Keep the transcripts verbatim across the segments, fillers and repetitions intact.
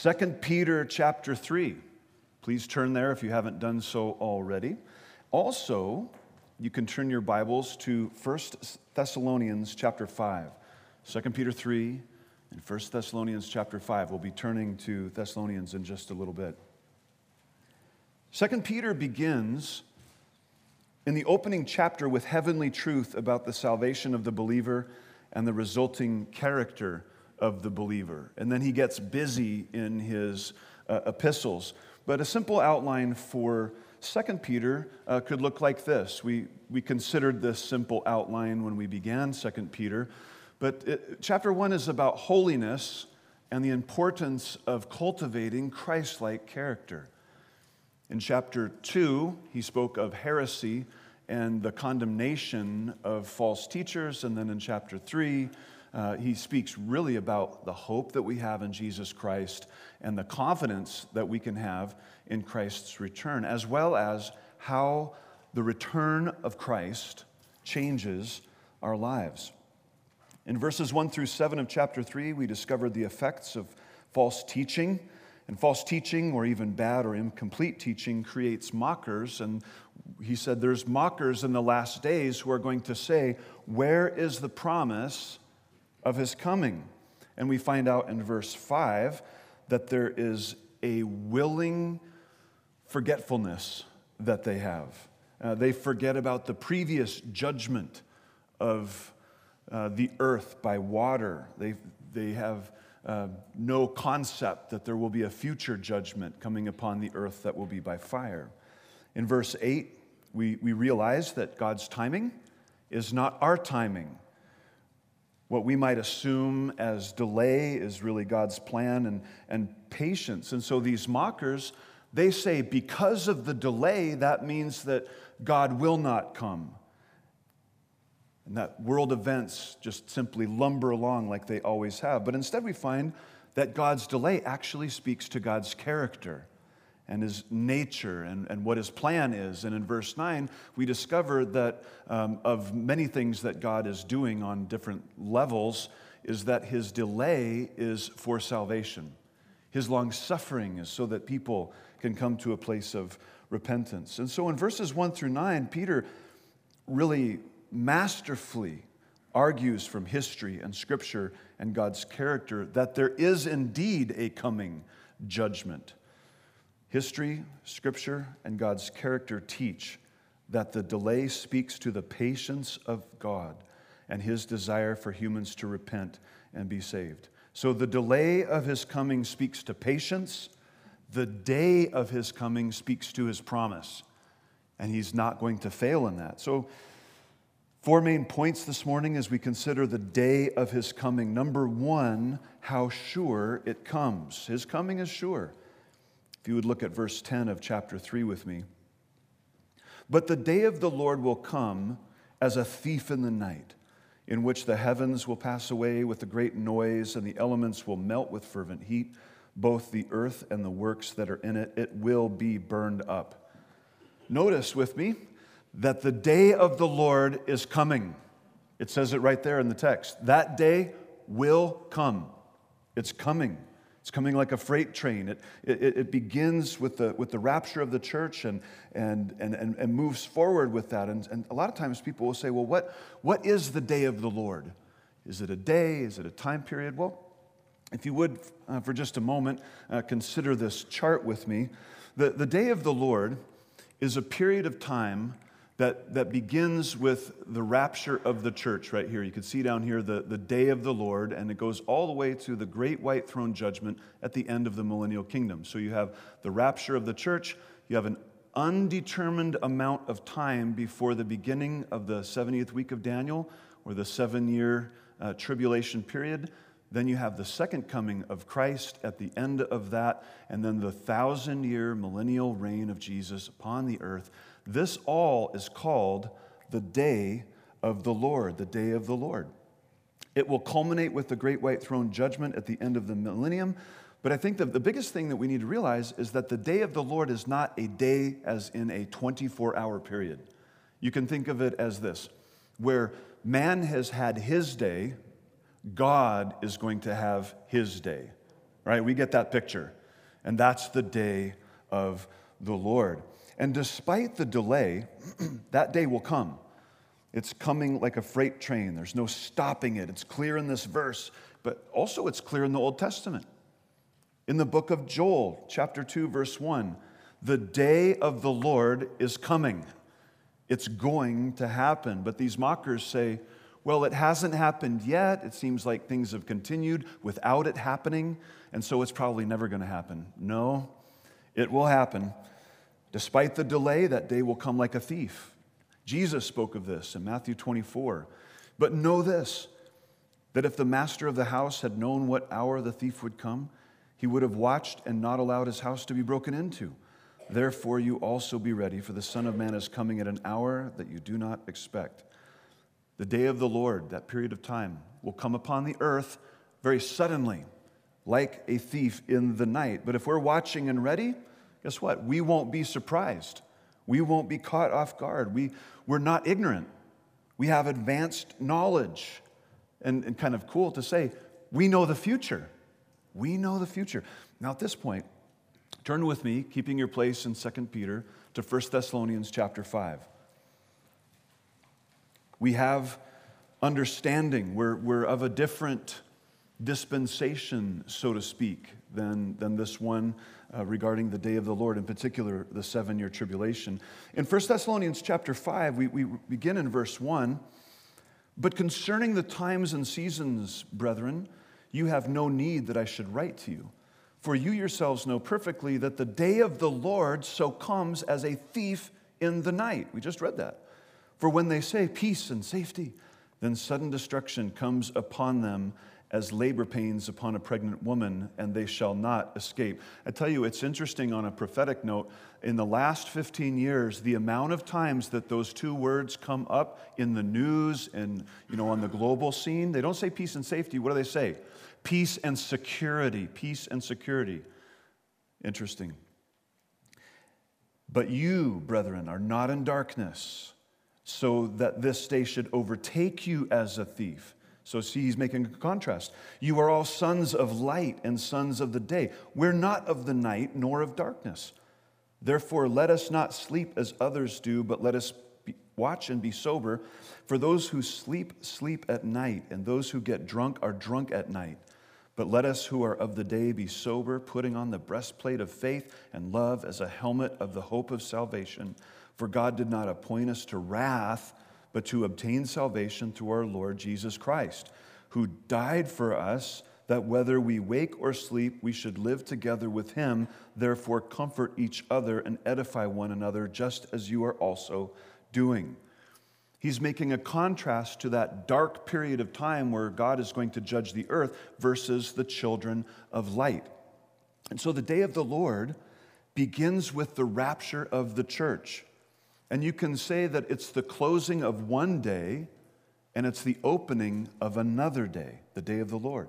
Second Peter chapter three. Please turn there if you haven't done so already. Also, you can turn your Bibles to First Thessalonians chapter five. Second Peter three and First Thessalonians chapter five. We'll be turning to Thessalonians in just a little bit. Second Peter begins in the opening chapter with heavenly truth about the salvation of the believer and the resulting character of the believer. And then he gets busy in his uh, epistles. But a simple outline for Second Peter uh, could look like this. We, we considered this simple outline when we began Second Peter. But it, chapter one is about holiness and the importance of cultivating Christ-like character. In chapter two, he spoke of heresy and the condemnation of false teachers. And then in chapter three, uh, he speaks really about the hope that we have in Jesus Christ and the confidence that we can have in Christ's return, as well as how the return of Christ changes our lives. In verses one through seven of chapter three, we discovered the effects of false teaching. And false teaching, or even bad or incomplete teaching, creates mockers. And he said there's mockers in the last days who are going to say, where is the promise of his coming? And we find out in verse five that there is a willing forgetfulness that they have. Uh, they forget about the previous judgment of uh, the earth by water. They, they have Uh, no concept that there will be a future judgment coming upon the earth that will be by fire. In verse eight, we, we realize that God's timing is not our timing. What we might assume as delay is really God's plan and, and patience. And so these mockers, they say because of the delay, that means that God will not come. And that world events just simply lumber along like they always have. But instead we find that God's delay actually speaks to God's character and his nature and, and what his plan is. And in verse nine, we discover that um, of many things that God is doing on different levels is that his delay is for salvation. His long suffering is so that people can come to a place of repentance. And so in verses one through nine, Peter really masterfully argues from history and Scripture and God's character that there is indeed a coming judgment. History, Scripture, and God's character teach that the delay speaks to the patience of God and his desire for humans to repent and be saved. So the delay of his coming speaks to patience. The day of his coming speaks to his promise, and he's not going to fail in that. So four main points this morning as we consider the day of his coming. Number one, how sure it comes. His coming is sure. If you would look at verse ten of chapter three with me. But the day of the Lord will come as a thief in the night, in which the heavens will pass away with a great noise, and the elements will melt with fervent heat, both the earth and the works that are in it. It will be burned up. Notice with me that the day of the Lord is coming. It says it right there in the text. That day will come. It's coming. It's coming like a freight train. It, it, it begins with the, with the rapture of the church and, and, and, and, and moves forward with that. And, and a lot of times people will say, well, what, what is the day of the Lord? Is it a day? Is it a time period? Well, if you would, uh, for just a moment, uh, consider this chart with me. The, the day of the Lord is a period of time That, that begins with the rapture of the church right here. You can see down here the, the day of the Lord, and it goes all the way to the great white throne judgment at the end of the millennial kingdom. So you have the rapture of the church, you have an undetermined amount of time before the beginning of the seventieth week of Daniel, or the seven-year uh, tribulation period. Then you have the second coming of Christ at the end of that, and then the thousand-year millennial reign of Jesus upon the earth. This all is called the day of the Lord, the day of the Lord. It will culminate with the great white throne judgment at the end of the millennium. But I think that the biggest thing that we need to realize is that the day of the Lord is not a day as in a twenty-four hour period. You can think of it as this, where man has had his day, God is going to have his day. right? We get that picture. And that's the day of the Lord. And despite the delay, that day will come. It's coming like a freight train. There's no stopping it. It's clear in this verse, but also it's clear in the Old Testament. In the book of Joel, chapter two, verse one, the day of the Lord is coming. It's going to happen. But these mockers say, well, it hasn't happened yet. It seems like things have continued without it happening, and so it's probably never going to happen. No, it will happen. Despite the delay, that day will come like a thief. Jesus spoke of this in Matthew twenty-four. But know this, that if the master of the house had known what hour the thief would come, he would have watched and not allowed his house to be broken into. Therefore, you also be ready, for the Son of Man is coming at an hour that you do not expect. The day of the Lord, that period of time, will come upon the earth very suddenly, like a thief in the night. But if we're watching and ready, guess what? We won't be surprised. We won't be caught off guard. We, we're not ignorant. We have advanced knowledge. And, and kind of cool to say, we know the future. We know the future. Now at this point, turn with me, keeping your place in Second Peter, to First Thessalonians chapter five. We have understanding. We're, we're of a different dispensation, so to speak, than, than this one uh, regarding the day of the Lord, in particular, the seven-year tribulation. In First Thessalonians chapter five, we, we begin in verse one, but concerning the times and seasons, brethren, you have no need that I should write to you. For you yourselves know perfectly that the day of the Lord so comes as a thief in the night. We just read that. For when they say peace and safety, then sudden destruction comes upon them as labor pains upon a pregnant woman, and they shall not escape. I tell you, it's interesting on a prophetic note, in the last fifteen years, the amount of times that those two words come up in the news and, you know, on the global scene, they don't say peace and safety. What do they say? Peace and security. Peace and security. Interesting. But you, brethren, are not in darkness, so that this day should overtake you as a thief. So see, he's making a contrast. You are all sons of light and sons of the day. We're not of the night nor of darkness. Therefore, let us not sleep as others do, but let us be, watch and be sober. For those who sleep, sleep at night, and those who get drunk are drunk at night. But let us who are of the day be sober, putting on the breastplate of faith and love as a helmet of the hope of salvation. For God did not appoint us to wrath, but to obtain salvation through our Lord Jesus Christ, who died for us, that whether we wake or sleep, we should live together with him. Therefore, comfort each other and edify one another, just as you are also doing. He's making a contrast to that dark period of time where God is going to judge the earth versus the children of light. And so the day of the Lord begins with the rapture of the church. And you can say that it's the closing of one day and it's the opening of another day, the day of the Lord.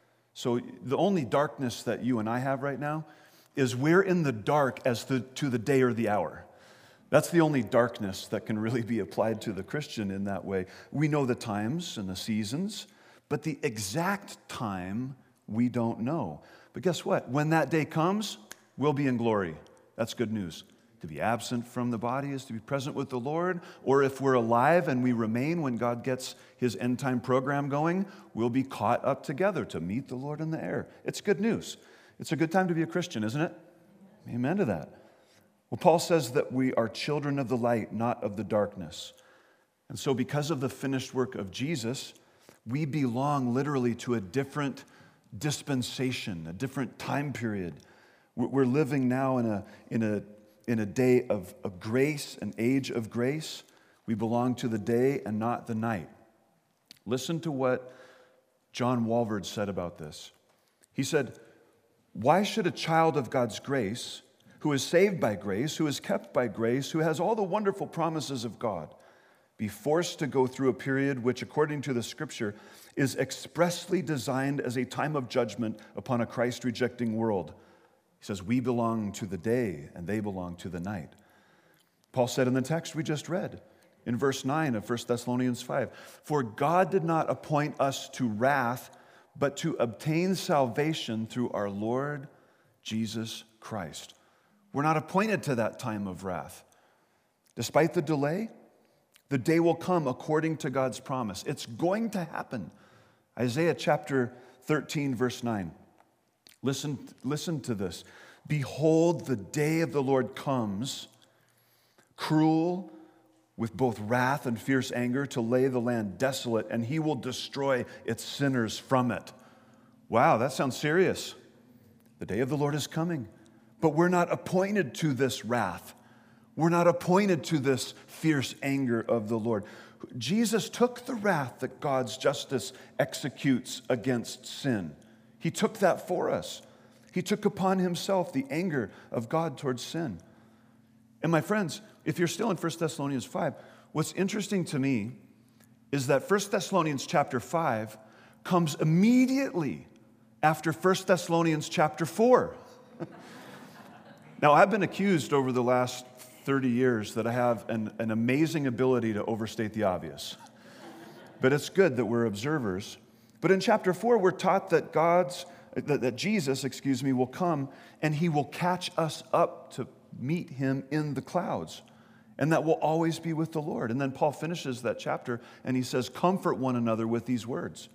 So the only darkness that you and I have right now is we're in the dark as to, to the day or the hour. That's the only darkness that can really be applied to the Christian in that way. We know the times and the seasons, but the exact time we don't know. But guess what? When that day comes, we'll be in glory. That's good news. To be absent from the body is to be present with the Lord. Or if we're alive and we remain when God gets his end time program going, we'll be caught up together to meet the Lord in the air. It's good news. It's a good time to be a Christian, isn't it? Amen to that. Well, Paul says that we are children of the light, not of the darkness. And so because of the finished work of Jesus, we belong literally to a different dispensation, a different time period. We're living now in a, in a, in a day of, of grace, an age of grace. We belong to the day and not the night. Listen to what John Walvoord said about this. He said, "Why should a child of God's grace, who is saved by grace, who is kept by grace, who has all the wonderful promises of God, be forced to go through a period which, according to the Scripture, is expressly designed as a time of judgment upon a Christ-rejecting world?" He says, we belong to the day and they belong to the night. Paul said in the text we just read, in verse nine of First Thessalonians five, "For God did not appoint us to wrath, but to obtain salvation through our Lord Jesus Christ. We're not appointed to that time of wrath. Despite the delay, the day will come according to God's promise. It's going to happen. Isaiah chapter thirteen, verse nine. Listen, listen to this. Behold, the day of the Lord comes, cruel with both wrath and fierce anger, to lay the land desolate, and he will destroy its sinners from it. Wow, that sounds serious. The day of the Lord is coming. But we're not appointed to this wrath. We're not appointed to this fierce anger of the Lord. Jesus took the wrath that God's justice executes against sin. He took that for us. He took upon himself the anger of God towards sin. And my friends, if you're still in First Thessalonians five, what's interesting to me is that First Thessalonians chapter five comes immediately after First Thessalonians chapter four. Now, I've been accused over the last thirty years that I have an, an amazing ability to overstate the obvious. But it's good that we're observers. But in chapter four, we're taught that God's, that, that Jesus, excuse me, will come and he will catch us up to meet him in the clouds. And that will always be with the Lord. And then Paul finishes that chapter and he says, comfort one another with these words.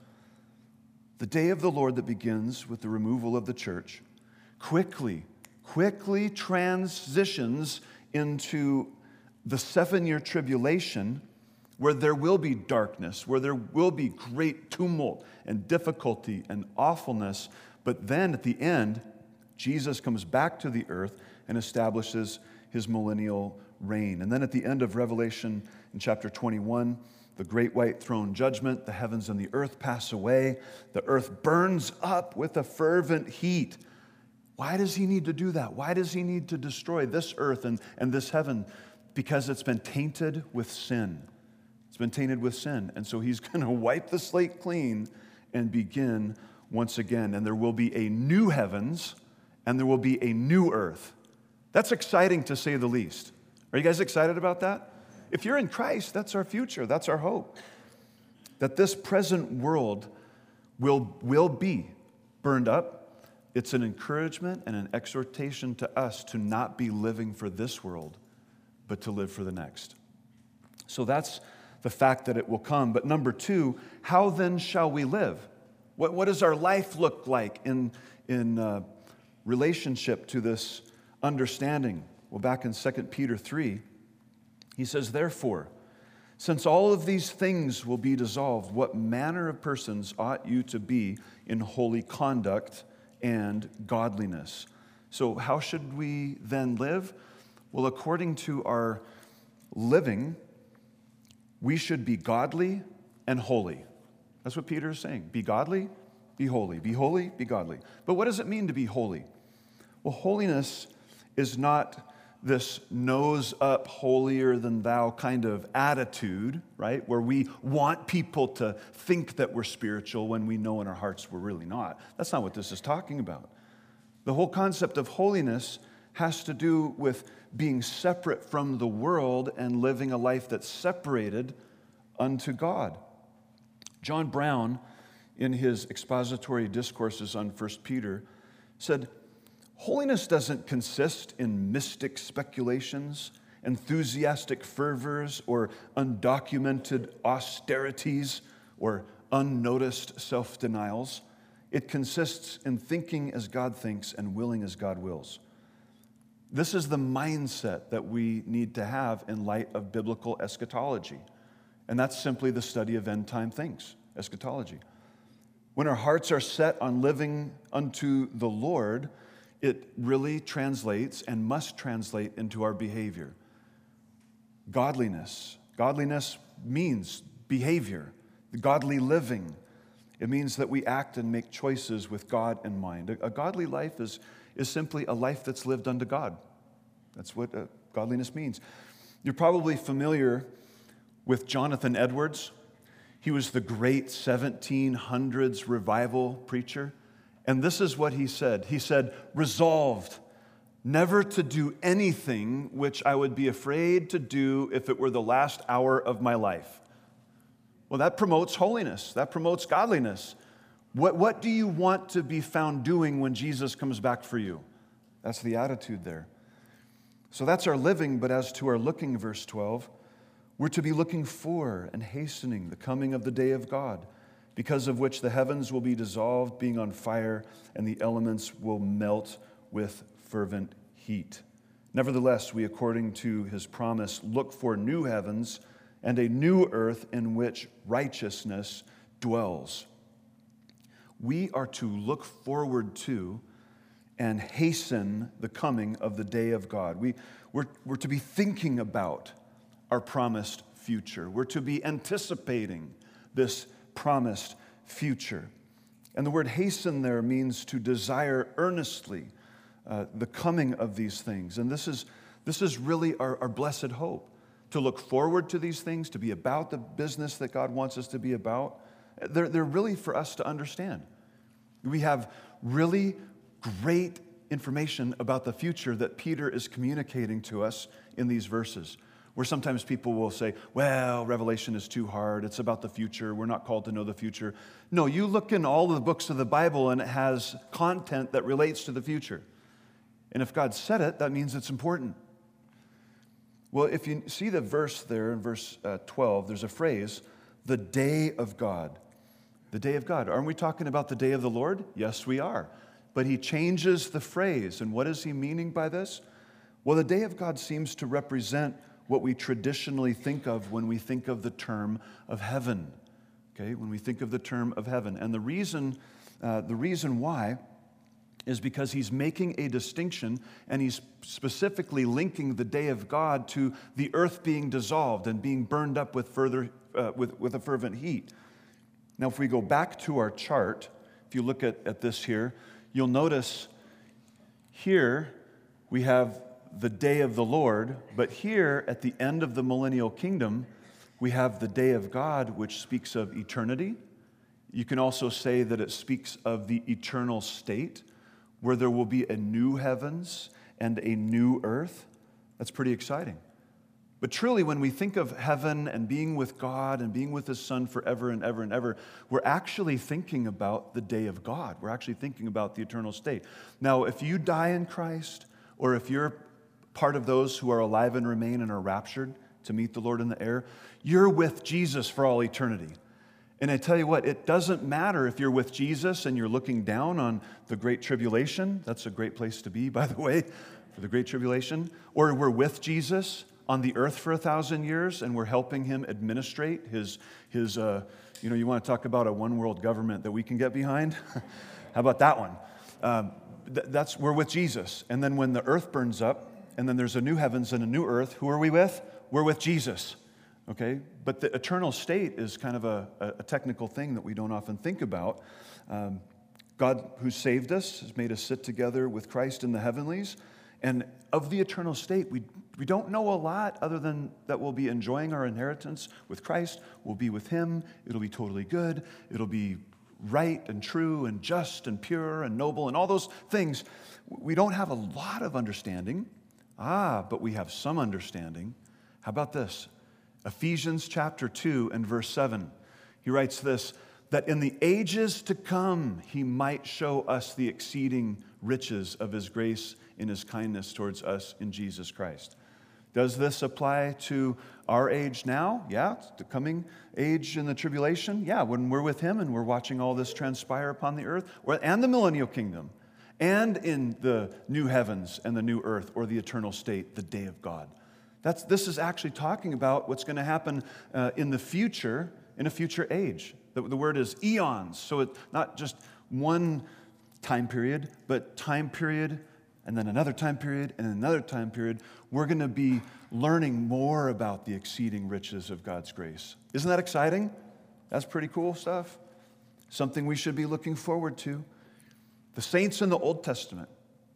The day of the Lord that begins with the removal of the church quickly, quickly transitions into the seven-year tribulation where there will be darkness, where there will be great tumult and difficulty and awfulness. But then at the end, Jesus comes back to the earth and establishes his millennial reign. And then at the end of Revelation in chapter twenty-one, the great white throne judgment, the heavens and the earth pass away. The earth burns up with a fervent heat. Why does he need to do that? Why does he need to destroy this earth and, and this heaven? Because it's been tainted with sin. It's been tainted with sin. And so he's going to wipe the slate clean and begin once again. And there will be a new heavens and there will be a new earth. That's exciting to say the least. Are you guys excited about that? If you're in Christ, that's our future. That's our hope. That this present world will, will be burned up. It's an encouragement and an exhortation to us to not be living for this world, but to live for the next. So that's the fact that it will come. But number two, how then shall we live? What, what does our life look like in, in uh, relationship to this understanding? Well, back in Second Peter three, he says, therefore, since all of these things will be dissolved, what manner of persons ought you to be in holy conduct and godliness? So how should we then live? Well, according to our living, we should be godly and holy. That's what Peter is saying. Be godly, be holy. Be holy, be godly. But what does it mean to be holy? Well, holiness is not this nose up, holier than thou kind of attitude, right? Where we want people to think that we're spiritual when we know in our hearts we're really not. That's not what this is talking about. The whole concept of holiness has to do with being separate from the world and living a life that's separated unto God. John Brown, in his expository discourses on First Peter, said, holiness doesn't consist in mystic speculations, enthusiastic fervors, or undocumented austerities, or unnoticed self-denials. It consists in thinking as God thinks and willing as God wills. This is the mindset that we need to have in light of biblical eschatology. And that's simply the study of end-time things, eschatology. When our hearts are set on living unto the Lord, it really translates and must translate into our behavior. Godliness. Godliness means behavior, godly living. It means that we act and make choices with God in mind. A, a godly life is, is simply a life that's lived unto God. That's what uh, godliness means. You're probably familiar with Jonathan Edwards. He was the great seventeen hundreds revival preacher. And this is what he said. He said, resolved never to do anything which I would be afraid to do if it were the last hour of my life. Well, that promotes holiness. That promotes godliness. What, what do you want to be found doing when Jesus comes back for you? That's the attitude there. So that's our living, but as to our looking, verse twelve, we're to be looking for and hastening the coming of the day of God, because of which the heavens will be dissolved, being on fire, and the elements will melt with fervent heat. Nevertheless, we, according to his promise, look for new heavens and a new earth in which righteousness dwells. We are to look forward to and hasten the coming of the day of God. We, we're, we're to be thinking about our promised future. We're to be anticipating this promised future. And the word hasten there means to desire earnestly uh, the coming of these things. And this is, this is really our, our blessed hope, to look forward to these things, to be about the business that God wants us to be about. They're, they're really for us to understand. We have really great information about the future that Peter is communicating to us in these verses, where sometimes people will say, well, Revelation is too hard. It's about the future. We're not called to know the future. No, you look in all of the books of the Bible and it has content that relates to the future. And if God said it, that means it's important. Well, if you see the verse there in verse uh, twelve, there's a phrase, the day of God. The day of God. Aren't we talking about the day of the Lord? Yes, we are. But he changes the phrase. And what is he meaning by this? Well, the day of God seems to represent what we traditionally think of when we think of the term of heaven. Okay, when we think of the term of heaven. And the reason, uh, the reason why is because he's making a distinction, and he's specifically linking the day of God to the earth being dissolved and being burned up with further uh, with, with a fervent heat. Now, if we go back to our chart, if you look at, at this here, you'll notice here we have the day of the Lord, but here at the end of the millennial kingdom, we have the day of God, which speaks of eternity. You can also say that it speaks of the eternal state, where there will be a new heavens and a new earth. That's pretty exciting. But truly, when we think of heaven and being with God and being with his Son forever and ever and ever, we're actually thinking about the day of God. We're actually thinking about the eternal state. Now, if you die in Christ, or if you're part of those who are alive and remain and are raptured to meet the Lord in the air, you're with Jesus for all eternity. And I tell you what, it doesn't matter if you're with Jesus and you're looking down on the Great Tribulation. That's a great place to be, by the way, for the Great Tribulation. Or we're with Jesus on the earth for a thousand years and we're helping him administrate his, his uh, you know, you want to talk about a one world government that we can get behind? How about that one? Um, th- that's, we're with Jesus. And then when the earth burns up, and then there's a new heavens and a new earth, who are we with? We're with Jesus. Okay, but the eternal state is kind of a, a technical thing that we don't often think about. Um, God, who saved us, has made us sit together with Christ in the heavenlies. And of the eternal state, we, we don't know a lot other than that we'll be enjoying our inheritance with Christ. We'll be with him. It'll be totally good. It'll be right and true and just and pure and noble and all those things. We don't have a lot of understanding. Ah, but we have some understanding. How about this? Ephesians chapter two and verse seven, he writes this, that in the ages to come he might show us the exceeding riches of his grace in his kindness towards us in Jesus Christ. Does this apply to our age now? Yeah, the coming age in the tribulation? Yeah, when we're with him and we're watching all this transpire upon the earth, and the millennial kingdom, and in the new heavens and the new earth, or the eternal state, the day of God. That's, this is actually talking about what's going to happen uh, in the future, in a future age. The, the word is eons, so it's not just one time period, but time period, and then another time period, and another time period. We're going to be learning more about the exceeding riches of God's grace. Isn't that exciting? That's pretty cool stuff. Something we should be looking forward to. The saints in the Old Testament,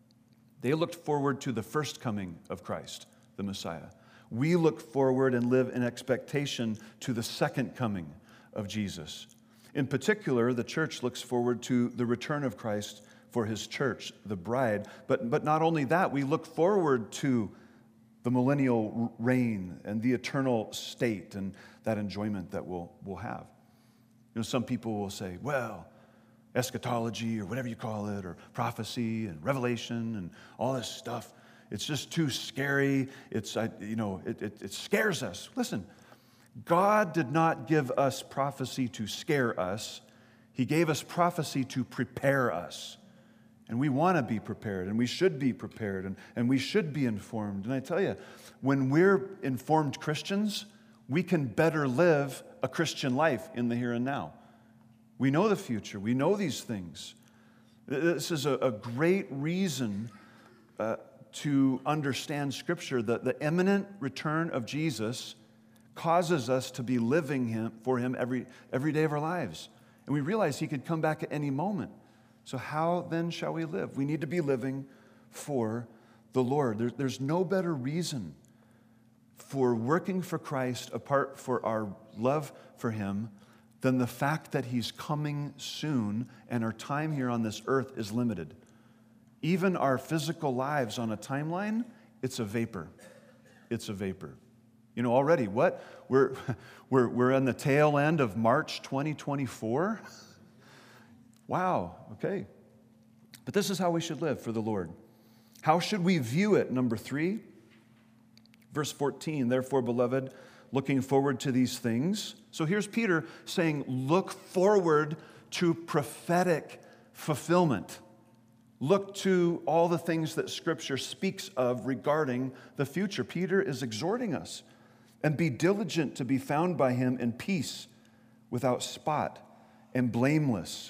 they looked forward to the first coming of Christ, the Messiah. We look forward and live in expectation to the second coming of Jesus. In particular, the church looks forward to the return of Christ for his church, the bride. But, but not only that, we look forward to the millennial reign and the eternal state and that enjoyment that we'll, we'll have. You know, some people will say, well, eschatology or whatever you call it, or prophecy and revelation and all this stuff. It's just too scary. It's, you know, it, it, it scares us. Listen, God did not give us prophecy to scare us. He gave us prophecy to prepare us. And we want to be prepared, and we should be prepared, and, and we should be informed. And I tell you, when we're informed Christians, we can better live a Christian life in the here and now. We know the future. We know these things. This is a, a great reason uh, to understand Scripture, that the imminent return of Jesus causes us to be living him, for Him every, every day of our lives. And we realize He could come back at any moment. So how then shall we live? We need to be living for the Lord. There, there's no better reason for working for Christ apart for our love for Him than the fact that He's coming soon and our time here on this earth is limited. Even our physical lives on a timeline, it's a vapor. It's a vapor. You know, already, what? We're, we're, we're on the tail end of March twenty twenty-four. Wow, okay. But this is how we should live for the Lord. How should we view it? Number three, verse fourteen, therefore, beloved, looking forward to these things. So here's Peter saying, look forward to prophetic fulfillment. Look to all the things that Scripture speaks of regarding the future. Peter is exhorting us, and be diligent to be found by Him in peace, without spot, and blameless.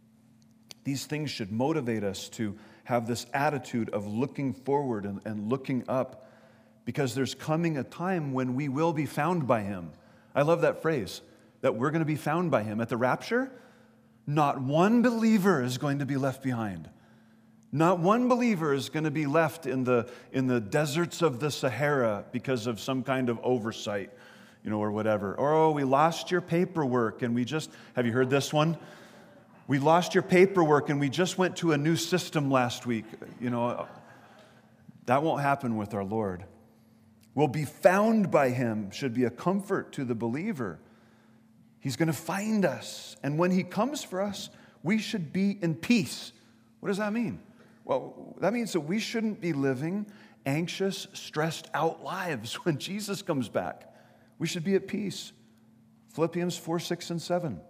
These things should motivate us to have this attitude of looking forward and, and looking up, because there's coming a time when we will be found by Him. I love that phrase, that we're going to be found by Him. At the rapture, not one believer is going to be left behind. Not one believer is going to be left in the, in the deserts of the Sahara because of some kind of oversight, you know, or whatever. Or, oh, we lost your paperwork and we just, have you heard this one? We lost your paperwork and we just went to a new system last week. You know, that won't happen with our Lord. We'll be found by Him should be a comfort to the believer. He's going to find us. And when He comes for us, we should be in peace. What does that mean? Well, that means that we shouldn't be living anxious, stressed out lives when Jesus comes back. We should be at peace. Philippians four, six, and seven.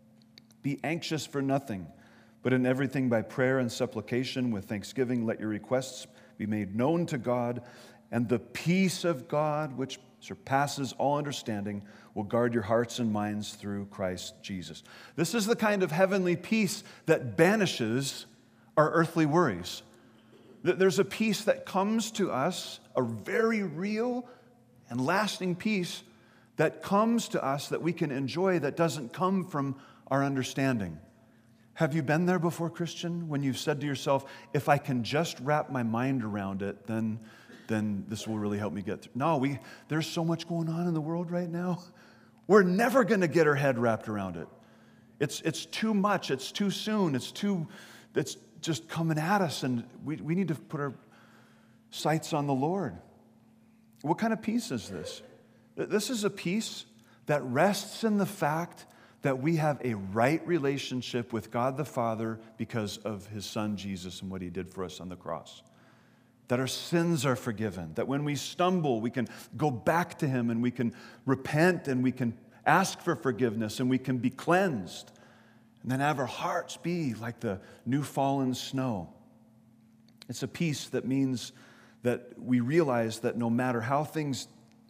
Be anxious for nothing, but in everything by prayer and supplication with thanksgiving, let your requests be made known to God, and the peace of God, which surpasses all understanding, will guard your hearts and minds through Christ Jesus. This is the kind of heavenly peace that banishes our earthly worries. There's a peace that comes to us, a very real and lasting peace that comes to us that we can enjoy, that doesn't come from our understanding. Have you been there before, Christian, when you've said to yourself, if I can just wrap my mind around it, then, then this will really help me get through? No, we, there's so much going on in the world right now. We're never going to get our head wrapped around it. It's, it's too much. It's too soon. It's too, it's just coming at us, and we, we need to put our sights on the Lord. What kind of peace is this? This is a peace that rests in the fact that we have a right relationship with God the Father because of His Son Jesus and what He did for us on the cross. That our sins are forgiven. That when we stumble, we can go back to Him and we can repent and we can ask for forgiveness and we can be cleansed. And then have our hearts be like the new fallen snow. It's a peace that means that we realize that no matter how things,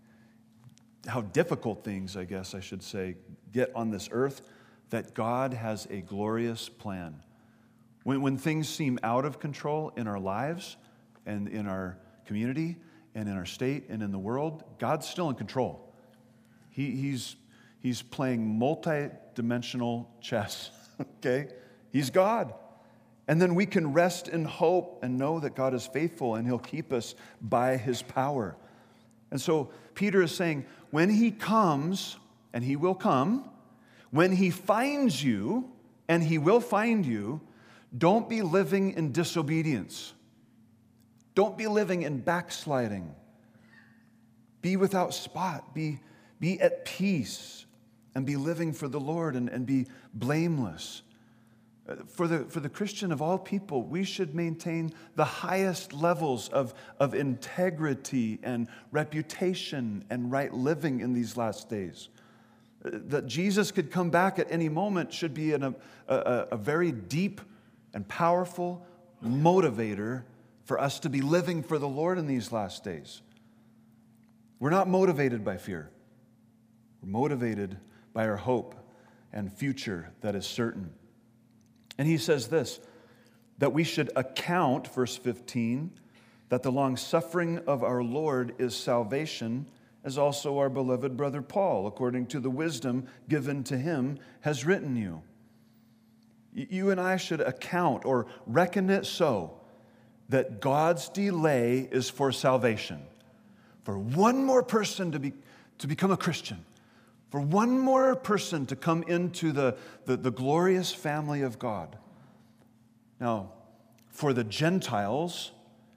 how difficult things, I guess I should say, get on this earth, that God has a glorious plan. When, when things seem out of control in our lives and in our community and in our state and in the world, God's still in control. He, he's, he's playing multi-dimensional chess, okay? He's God. And then we can rest in hope and know that God is faithful and He'll keep us by His power. And so Peter is saying, when He comes, and He will come, when He finds you, and He will find you, don't be living in disobedience. Don't be living in backsliding. Be without spot. Be, be at peace and be living for the Lord and, and be blameless. For the, for the Christian of all people, we should maintain the highest levels of, of integrity and reputation and right living in these last days. That Jesus could come back at any moment should be an, a, a, a very deep and powerful motivator for us to be living for the Lord in these last days. We're not motivated by fear. We're motivated by our hope and future that is certain. And he says this, that we should account, verse fifteen, that the long-suffering of our Lord is salvation, as also our beloved brother Paul, according to the wisdom given to him, has written you. You and I should account or reckon it so that God's delay is for salvation. For one more person to be to become a Christian, for one more person to come into the, the, the glorious family of God. Now, for the Gentiles,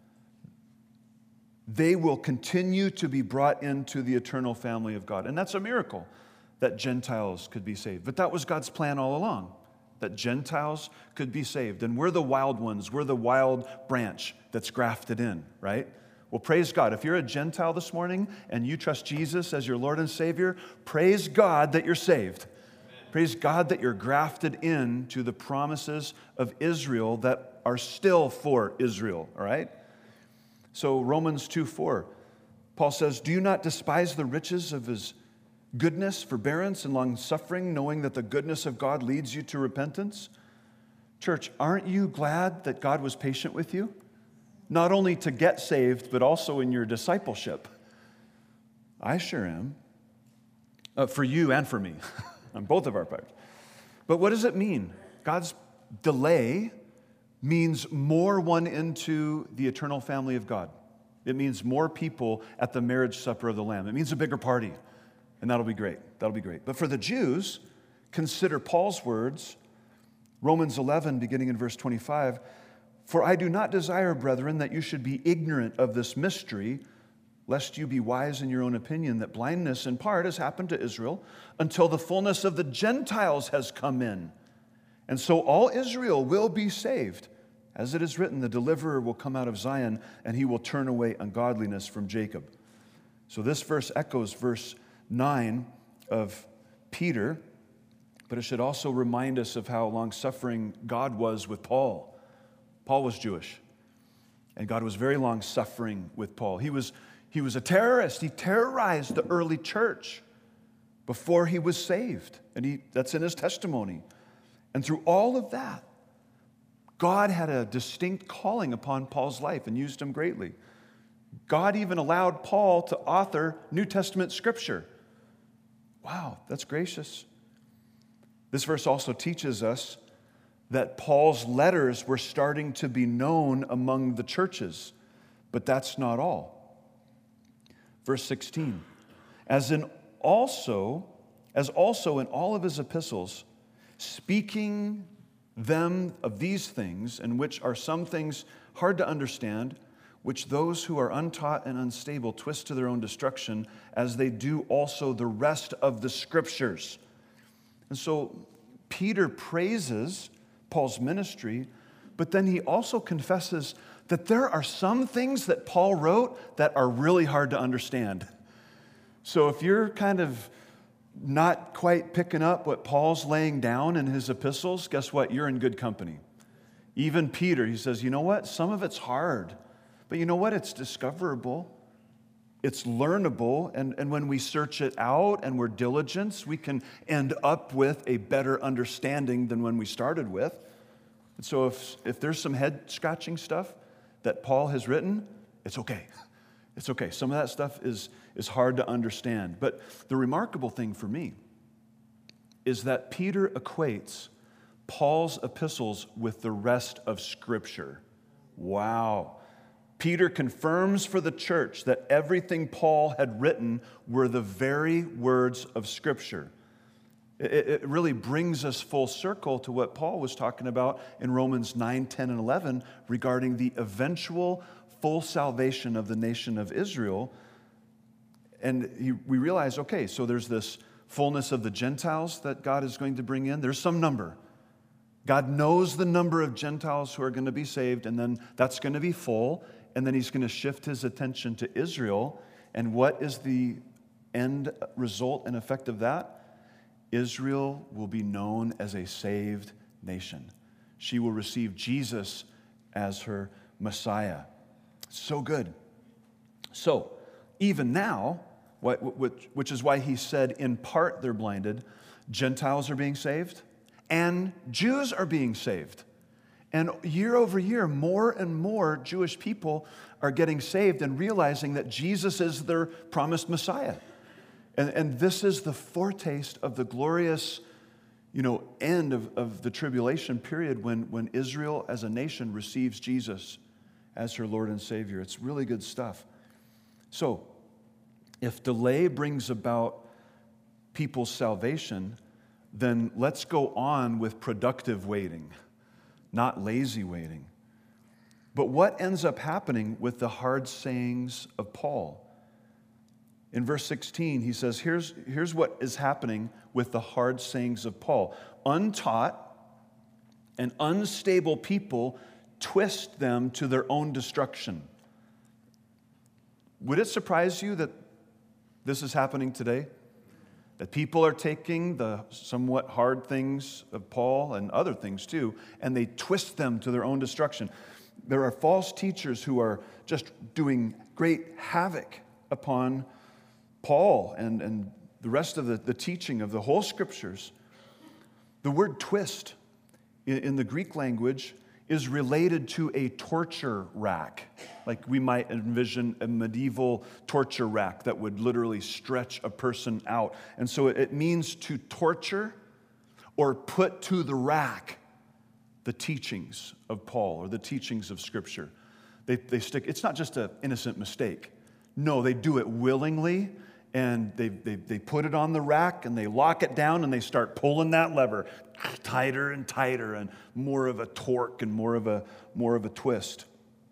they will continue to be brought into the eternal family of God. And that's a miracle that Gentiles could be saved. But that was God's plan all along, that Gentiles could be saved. And we're the wild ones. We're the wild branch that's grafted in, right? Well, praise God. If you're a Gentile this morning and you trust Jesus as your Lord and Savior, praise God that you're saved. Amen. Praise God that you're grafted in to the promises of Israel that are still for Israel, all right? So Romans two four, Paul says, do you not despise the riches of his goodness, forbearance, and long-suffering, knowing that the goodness of God leads you to repentance? Church, aren't you glad that God was patient with you? Not only to get saved, but also in your discipleship. I sure am. Uh, for you and for me, on both of our parts. But what does it mean? God's delay means more one into the eternal family of God. It means more people at the marriage supper of the Lamb. It means a bigger party, and that'll be great. That'll be great. But for the Jews, consider Paul's words, Romans eleven, beginning in verse twenty-five, for I do not desire, brethren, that you should be ignorant of this mystery, lest you be wise in your own opinion, that blindness in part has happened to Israel until the fullness of the Gentiles has come in. And so all Israel will be saved. As it is written, the deliverer will come out of Zion, and he will turn away ungodliness from Jacob. So this verse echoes verse nine of Peter, but it should also remind us of how long-suffering God was with Paul. Paul was Jewish, and God was very long-suffering with Paul. He was, he was a terrorist. He terrorized the early church before he was saved, and he, that's in his testimony. And through all of that, God had a distinct calling upon Paul's life and used him greatly. God even allowed Paul to author New Testament scripture. Wow, that's gracious. This verse also teaches us that Paul's letters were starting to be known among the churches, but that's not all. Verse sixteen, as in also, as also in all of his epistles, speaking them of these things, in which are some things hard to understand, which those who are untaught and unstable twist to their own destruction, as they do also the rest of the scriptures. And so Peter praises Paul's ministry, but then he also confesses that there are some things that Paul wrote that are really hard to understand. So if you're kind of not quite picking up what Paul's laying down in his epistles, guess what? You're in good company. Even Peter, he says, you know what? Some of it's hard, but you know what? It's discoverable. It's learnable, and, and when we search it out and we're diligent, we can end up with a better understanding than when we started with. And so if, if there's some head-scratching stuff that Paul has written, it's okay. It's okay. Some of that stuff is, is hard to understand. But the remarkable thing for me is that Peter equates Paul's epistles with the rest of Scripture. Wow. Peter confirms for the church that everything Paul had written were the very words of Scripture. It, it really brings us full circle to what Paul was talking about in Romans nine, ten, and eleven regarding the eventual full salvation of the nation of Israel. And he, we realize, okay, so there's this fullness of the Gentiles that God is going to bring in. There's some number. God knows the number of Gentiles who are going to be saved, and then that's going to be full, and then he's going to shift his attention to Israel. And what is the end result and effect of that? Israel will be known as a saved nation. She will receive Jesus as her Messiah. So good. So, even now, which is why he said, in part they're blinded, Gentiles are being saved, and Jews are being saved. And year over year, more and more Jewish people are getting saved and realizing that Jesus is their promised Messiah. And, and this is the foretaste of the glorious, you know, end of, of the tribulation period when, when Israel as a nation receives Jesus as her Lord and Savior. It's really good stuff. So, if delay brings about people's salvation, then let's go on with productive waiting, not lazy waiting. But what ends up happening with the hard sayings of Paul? In verse sixteen, he says, here's, here's what is happening with the hard sayings of Paul. Untaught and unstable people twist them to their own destruction. Would it surprise you that this is happening today? That people are taking the somewhat hard things of Paul and other things too, and they twist them to their own destruction. There are false teachers who are just doing great havoc upon Paul and, and the rest of the, the teaching of the whole scriptures. The word twist in, in the Greek language is related to a torture rack. Like we might envision a medieval torture rack that would literally stretch a person out. And so it means to torture or put to the rack the teachings of Paul or the teachings of Scripture. They, they stick. It's not just an innocent mistake. No, they do it willingly, and they, they, they put it on the rack, and they lock it down, and they start pulling that lever tighter and tighter, and more of a torque and more of a, more of a twist.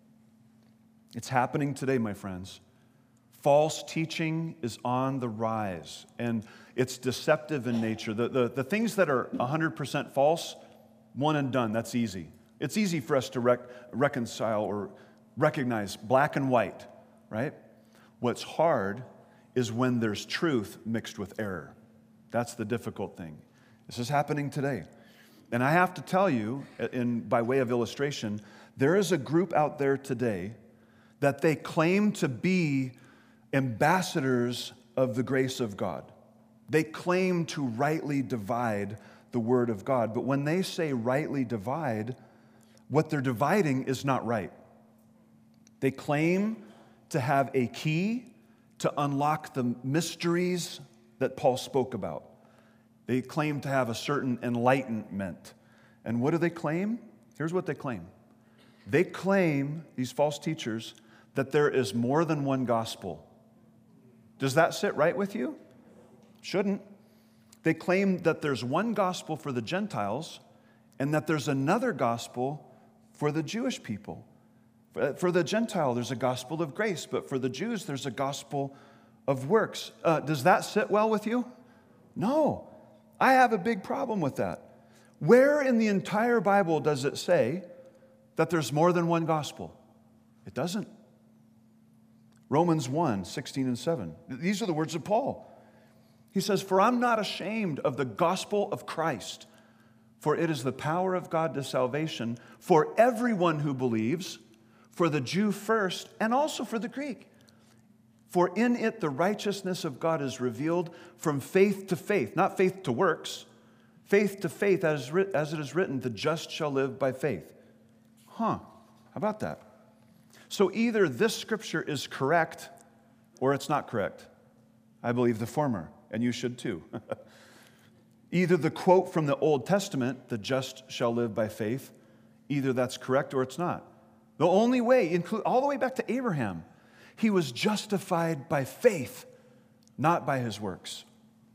It's happening today, my friends. False teaching is on the rise, and it's deceptive in nature. The, the, the things that are one hundred percent false, one and done, that's easy. It's easy for us to rec- reconcile or recognize black and white, right? What's hard is when there's truth mixed with error. That's the difficult thing. This is happening today. And I have to tell you, in, by way of illustration, there is a group out there today that they claim to be ambassadors of the grace of God. They claim to rightly divide the word of God. But when they say rightly divide, what they're dividing is not right. They claim to have a key to unlock the mysteries that Paul spoke about. They claim to have a certain enlightenment. And what do they claim? Here's what they claim. They claim, these false teachers, that there is more than one gospel. Does that sit right with you? Shouldn't. They claim that there's one gospel for the Gentiles and that there's another gospel for the Jewish people. For the Gentile, there's a gospel of grace, but for the Jews, there's a gospel of works. Uh, does that sit well with you? No. I have a big problem with that. Where in the entire Bible does it say that there's more than one gospel? It doesn't. Romans one, sixteen and seven. These are the words of Paul. He says, "For I'm not ashamed of the gospel of Christ, for it is the power of God to salvation for everyone who believes, for the Jew first, and also for the Greek. For in it the righteousness of God is revealed from faith to faith," not faith to works, faith to faith, as, as it is written, "the just shall live by faith." Huh, how about that? So either this scripture is correct or it's not correct. I believe the former, and you should too. Either the quote from the Old Testament, "the just shall live by faith," either that's correct or it's not. The only way, include all the way back to Abraham, he was justified by faith, not by his works.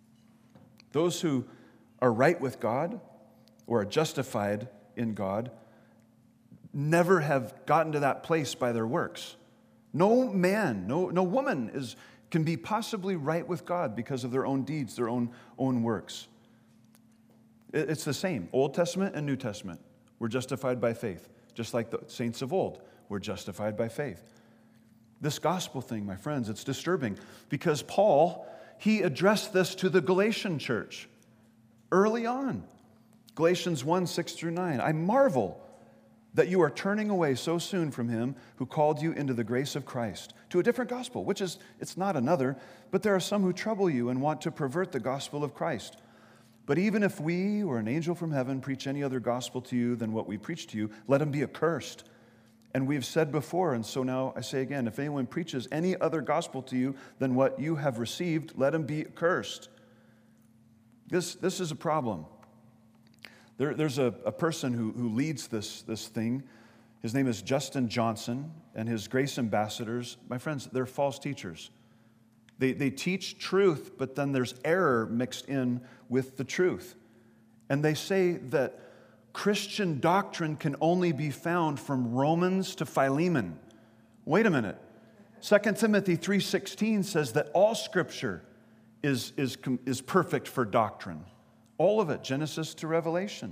Those who are right with God or are justified in God never have gotten to that place by their works. No man, no, no woman is, can be possibly right with God because of their own deeds, their own, own works. It's the same, Old Testament and New Testament. We're justified by faith, just like the saints of old. We're justified by faith. This gospel thing, my friends, it's disturbing because Paul, he addressed this to the Galatian church early on. Galatians one, six through nine. I marvel that you are turning away so soon from him who called you into the grace of Christ to a different gospel, which is, it's not another, but there are some who trouble you and want to pervert the gospel of Christ. But even if we or an angel from heaven preach any other gospel to you than what we preach to you, let him be accursed. And we have said before, and so now I say again, if anyone preaches any other gospel to you than what you have received, let him be accursed. This, this is a problem. There, there's a, a person who, who leads this, this thing. His name is Justin Johnson, and his grace ambassadors, my friends, they're false teachers. They, they teach truth, but then there's error mixed in with the truth. And they say that Christian doctrine can only be found from Romans to Philemon. Wait a minute. Second Timothy three sixteen says that all Scripture is, is, is perfect for doctrine. All of it, Genesis to Revelation.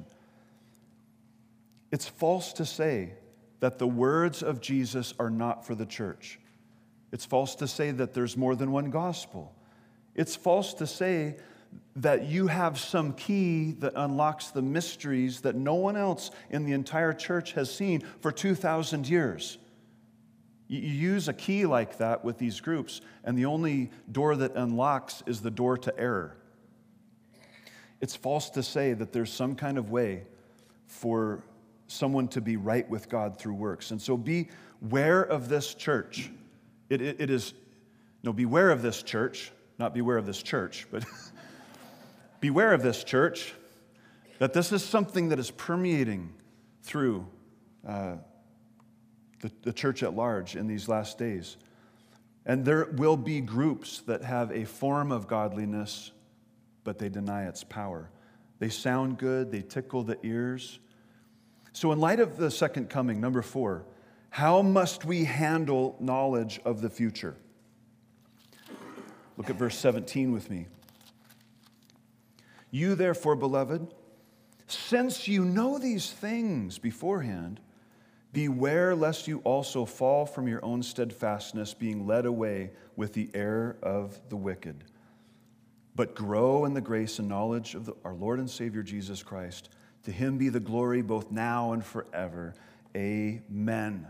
It's false to say that the words of Jesus are not for the church. It's false to say that there's more than one gospel. It's false to say that you have some key that unlocks the mysteries that no one else in the entire church has seen for two thousand years. You use a key like that with these groups, and the only door that unlocks is the door to error. It's false to say that there's some kind of way for someone to be right with God through works. And so beware of this church. It, it, it is, no, beware of this church, not beware of this church, but beware of this church, that this is something that is permeating through uh, the, the church at large in these last days. And there will be groups that have a form of godliness, but they deny its power. They sound good, they tickle the ears. So in light of the second coming, number four, how must we handle knowledge of the future? Look at verse seventeen with me. You therefore, beloved, since you know these things beforehand, beware lest you also fall from your own steadfastness, being led away with the error of the wicked. But grow in the grace and knowledge of the, our Lord and Savior Jesus Christ. To him be the glory both now and forever. Amen.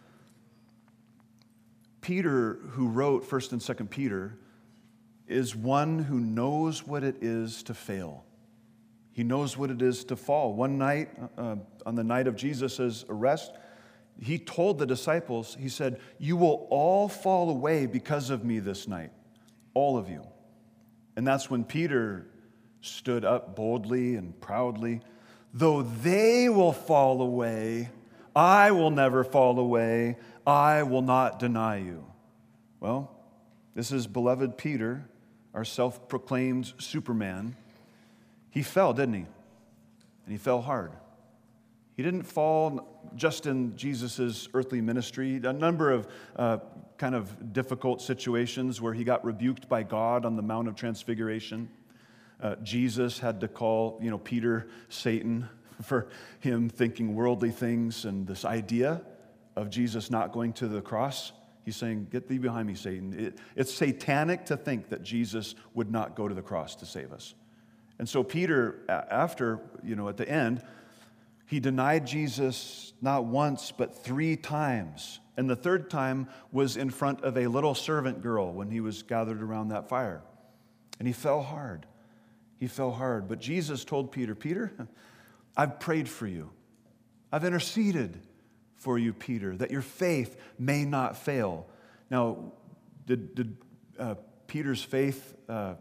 Peter, who wrote First and Second Peter, is one who knows what it is to fail. He knows what it is to fall. One night, uh, on the night of Jesus' arrest, he told the disciples, he said, "You will all fall away because of me this night, all of you." And that's when Peter stood up boldly and proudly. Though they will fall away, I will never fall away. I will not deny you. Well, this is beloved Peter, our self-proclaimed Superman. He fell, didn't he? And he fell hard. He didn't fall just in Jesus' earthly ministry. A number of uh, kind of difficult situations where he got rebuked by God on the Mount of Transfiguration. Uh, Jesus had to call, you know, Peter Satan for him thinking worldly things, and this idea of Jesus not going to the cross. He's saying, "Get thee behind me, Satan." It, it's satanic to think that Jesus would not go to the cross to save us. And so Peter, after, you know, at the end, he denied Jesus not once, but three times. And the third time was in front of a little servant girl when he was gathered around that fire. And he fell hard. He fell hard. But Jesus told Peter, "Peter, I've prayed for you. I've interceded for you, Peter, that your faith may not fail." Now, did, did uh, Peter's faith uh,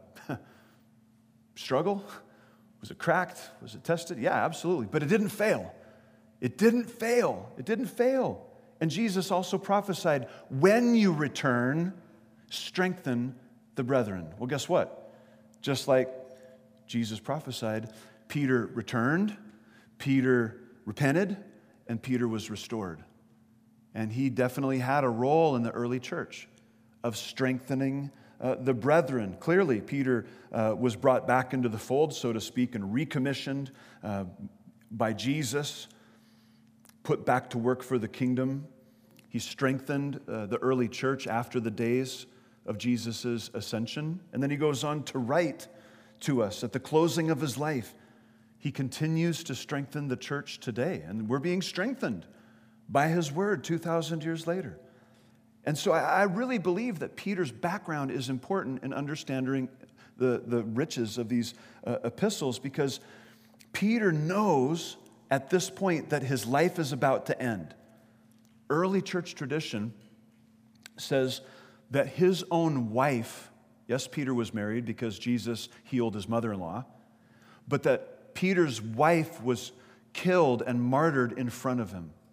struggle? Was it cracked? Was it tested? Yeah, absolutely. But it didn't fail. It didn't fail. It didn't fail. And Jesus also prophesied, when you return, strengthen the brethren. Well, guess what? Just like Jesus prophesied, Peter returned, Peter repented, and Peter was restored. And he definitely had a role in the early church of strengthening uh, the brethren. Clearly, Peter uh, was brought back into the fold, so to speak, and recommissioned uh, by Jesus, put back to work for the kingdom. He strengthened uh, the early church after the days of Jesus' ascension. And then he goes on to write to us at the closing of his life. He continues to strengthen the church today, and we're being strengthened by his word two thousand years later. And so I really believe that Peter's background is important in understanding the, the riches of these uh, epistles, because Peter knows at this point that his life is about to end. Early church tradition says that his own wife, yes, Peter was married because Jesus healed his mother-in-law, but that Peter's wife was killed and martyred in front of him.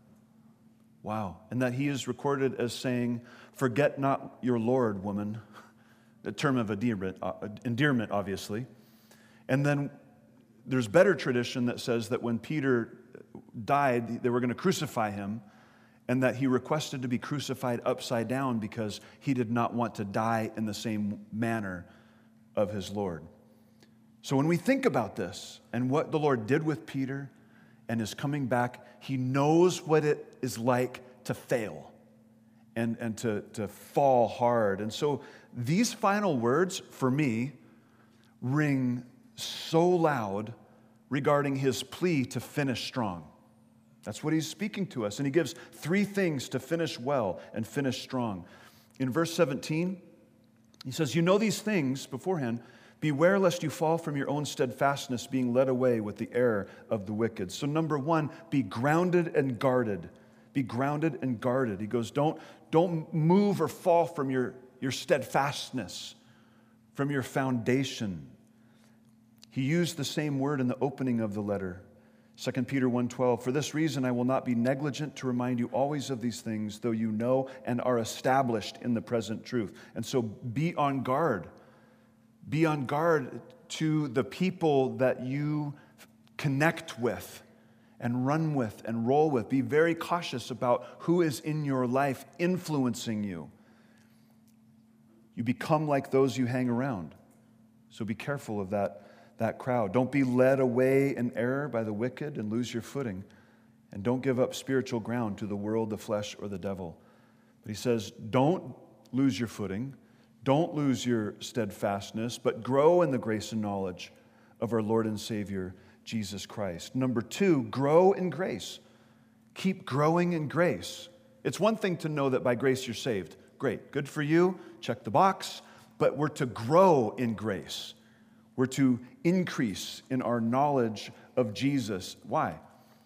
Wow. And that he is recorded as saying, "Forget not your Lord, woman," a term of endearment, uh, endearment, obviously. And then there's better tradition that says that when Peter died, they were going to crucify him, and that he requested to be crucified upside down because he did not want to die in the same manner of his Lord. So when we think about this and what the Lord did with Peter and his coming back, he knows what it is like to fail and, and to, to fall hard. And so these final words, for me, ring so loud regarding his plea to finish strong. That's what he's speaking to us. And he gives three things to finish well and finish strong. In verse seventeen, he says, "You know these things beforehand. Beware lest you fall from your own steadfastness, being led away with the error of the wicked." So number one, be grounded and guarded. Be grounded and guarded. He goes, don't, don't move or fall from your, your steadfastness, from your foundation. He used the same word in the opening of the letter. Second Peter one twelve, "For this reason I will not be negligent to remind you always of these things, though you know and are established in the present truth." And so be on guard. Be on guard to the people that you connect with and run with and roll with. Be very cautious about who is in your life influencing you. You become like those you hang around. So be careful of that, that crowd. Don't be led away in error by the wicked and lose your footing. And don't give up spiritual ground to the world, the flesh, or the devil. But he says, don't lose your footing. Don't lose your steadfastness, but grow in the grace and knowledge of our Lord and Savior, Jesus Christ. Number two, grow in grace. Keep growing in grace. It's one thing to know that by grace you're saved. Great, good for you, check the box. But we're to grow in grace. We're to increase in our knowledge of Jesus. Why?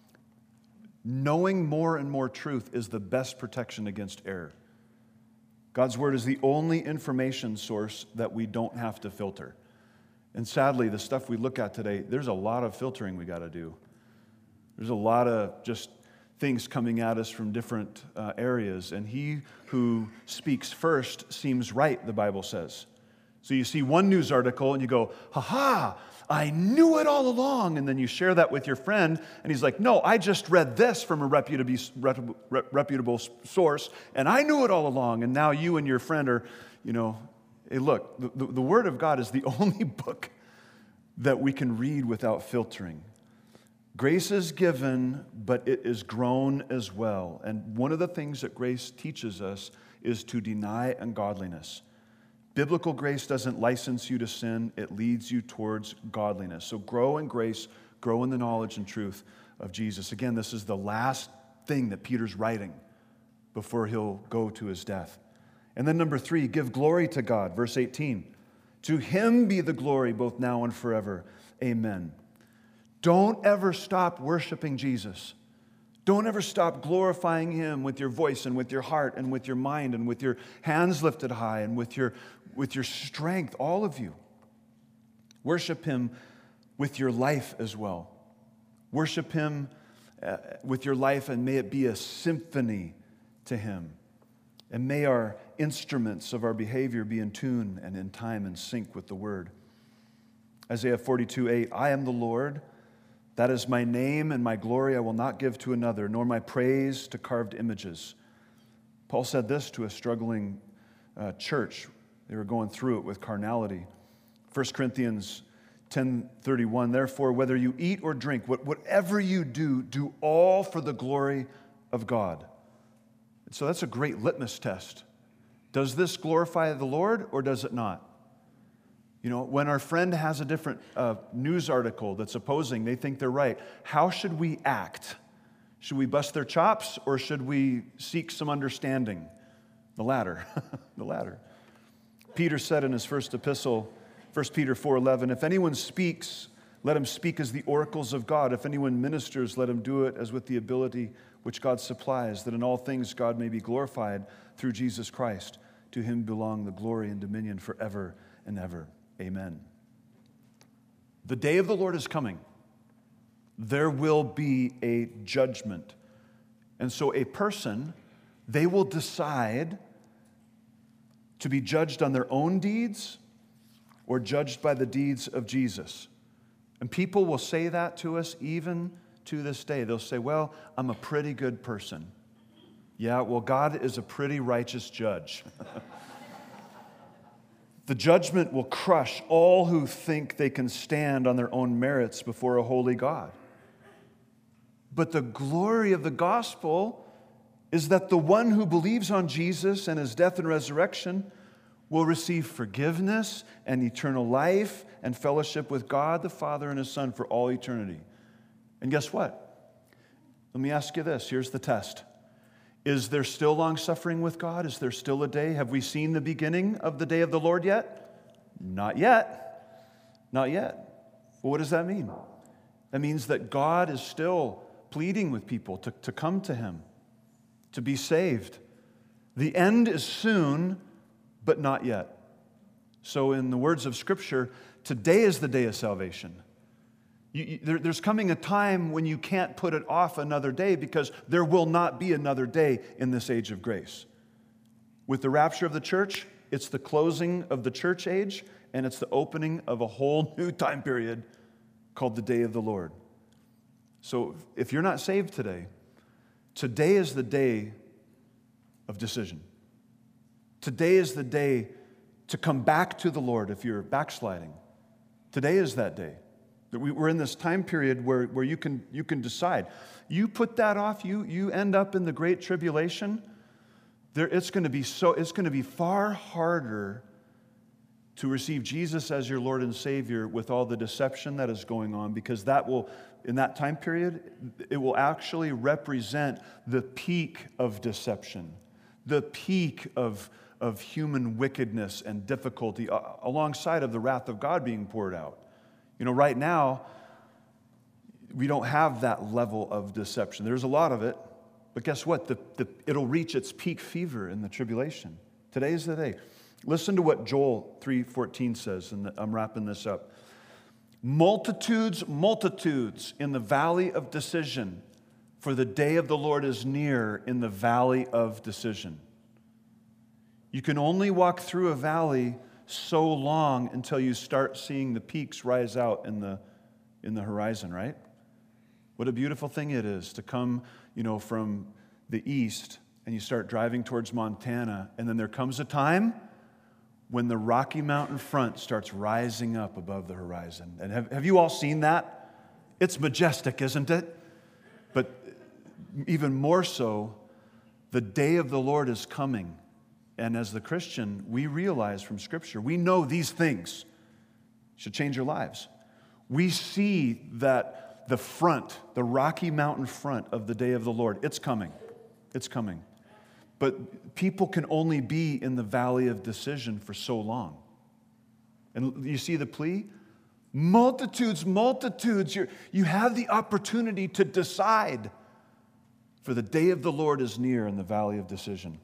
Knowing more and more truth is the best protection against error. God's word is the only information source that we don't have to filter. And sadly, the stuff we look at today, there's a lot of filtering we got to do. There's a lot of just things coming at us from different uh, areas. And he who speaks first seems right, the Bible says. So you see one news article and you go, ha-ha, I knew it all along. And then you share that with your friend and he's like, no, I just read this from a reputable, reputable source and I knew it all along. And now you and your friend are, you know, hey, look, the, the Word of God is the only book that we can read without filtering. Grace is given, but it is grown as well. And one of the things that grace teaches us is to deny ungodliness. Biblical grace doesn't license you to sin, it leads you towards godliness. So grow in grace, grow in the knowledge and truth of Jesus. Again, this is the last thing that Peter's writing before he'll go to his death. And then number three, give glory to God. Verse eighteen, to him be the glory both now and forever. Amen. Don't ever stop worshiping Jesus. Don't ever stop glorifying him with your voice and with your heart and with your mind and with your hands lifted high and with your, with your strength, all of you. Worship him with your life as well. Worship him uh, with your life, and may it be a symphony to him. And may our instruments of our behavior be in tune and in time and sync with the word. Isaiah forty-two eight, I am the Lord. That is my name, and my glory I will not give to another, nor my praise to carved images. Paul said this to a struggling uh, church They were going through it with carnality. First Corinthians ten thirty-one, therefore, whether you eat or drink, whatever you do, do all for the glory of God. And so that's a great litmus test. Does this glorify the Lord or does it not? You know, when our friend has a different uh, news article that's opposing, they think they're right. How should we act? Should we bust their chops or should we seek some understanding? The latter, the latter. Peter said in his first epistle, First Peter four eleven, if anyone speaks, let him speak as the oracles of God. If anyone ministers, let him do it as with the ability which God supplies, that in all things God may be glorified through Jesus Christ. To him belong the glory and dominion forever and ever. Amen. The day of the Lord is coming. There will be a judgment. And so a person, they will decide to be judged on their own deeds or judged by the deeds of Jesus. And people will say that to us even to this day. They'll say, well, I'm a pretty good person. Yeah, well, God is a pretty righteous judge. The judgment will crush all who think they can stand on their own merits before a holy God. But the glory of the gospel is that the one who believes on Jesus and his death and resurrection will receive forgiveness and eternal life and fellowship with God the Father and his Son for all eternity. And guess what? Let me ask you this. Here's the test. Is there still long suffering with God? Is there still a day? Have we seen the beginning of the day of the Lord yet? Not yet. Not yet. Well, what does that mean? That means that God is still pleading with people to, to come to him, to be saved. The end is soon, but not yet. So in the words of Scripture, today is the day of salvation. You, you, there, there's coming a time when you can't put it off another day because there will not be another day in this age of grace. With the rapture of the church, it's the closing of the church age and it's the opening of a whole new time period called the day of the Lord. So if you're not saved today, today is the day of decision. Today is the day to come back to the Lord if you're backsliding. Today is that day. We're in this time period where, where you can, you can decide. You put that off, you, you end up in the great tribulation. There, it's going to be so, it's going to be far harder to receive Jesus as your Lord and Savior with all the deception that is going on, because that will, in that time period, it will actually represent the peak of deception, the peak of, of human wickedness and difficulty, uh, alongside of the wrath of God being poured out. You know, right now, we don't have that level of deception. There's a lot of it, but guess what? The, the, it'll reach its peak fever in the tribulation. Today is the day. Listen to what Joel three fourteen says, and I'm wrapping this up. Multitudes, multitudes in the valley of decision, for the day of the Lord is near in the valley of decision. You can only walk through a valley so long until you start seeing the peaks rise out in the, in the horizon, right? What a beautiful thing it is to come, you know, from the east and you start driving towards Montana, and then there comes a time when the Rocky Mountain front starts rising up above the horizon. And have, have you all seen that? It's majestic, isn't it? But even more so, the day of the Lord is coming. And as the Christian, we realize from Scripture, we know these things should change our lives. We see that the front, the Rocky Mountain front of the day of the Lord, it's coming. It's coming. But people can only be in the valley of decision for so long. And you see the plea? Multitudes, multitudes. You're, you have the opportunity to decide, for the day of the Lord is near in the valley of decision.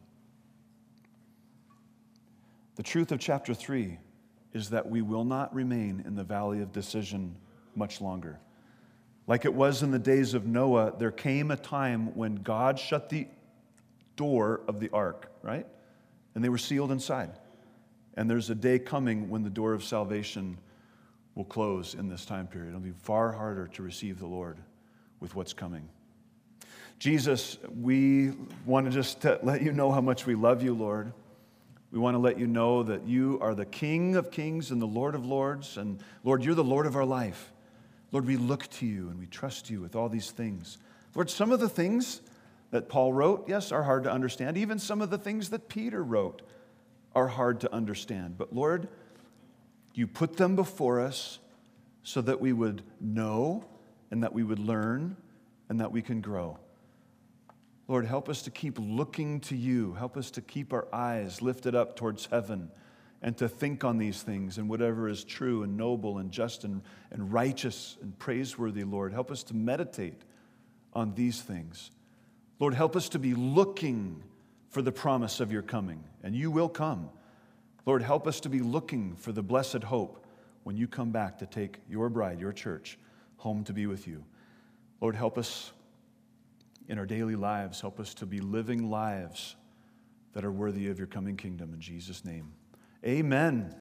The truth of chapter three is that we will not remain in the valley of decision much longer. Like it was in the days of Noah, there came a time when God shut the door of the ark, right? And they were sealed inside. And there's a day coming when the door of salvation will close in this time period. It'll be far harder to receive the Lord with what's coming. Jesus, we want to just let you know how much we love you, Lord. We want to let you know that you are the King of kings and the Lord of lords. And Lord, you're the Lord of our life. Lord, we look to you and we trust you with all these things. Lord, some of the things that Paul wrote, yes, are hard to understand. Even some of the things that Peter wrote are hard to understand. But Lord, you put them before us so that we would know and that we would learn and that we can grow. Lord, help us to keep looking to you. Help us to keep our eyes lifted up towards heaven and to think on these things and whatever is true and noble and just and, and righteous and praiseworthy, Lord. Help us to meditate on these things. Lord, help us to be looking for the promise of your coming, and you will come. Lord, help us to be looking for the blessed hope when you come back to take your bride, your church, home to be with you. Lord, help us in our daily lives. Help us to be living lives that are worthy of your coming kingdom. In Jesus' name, amen.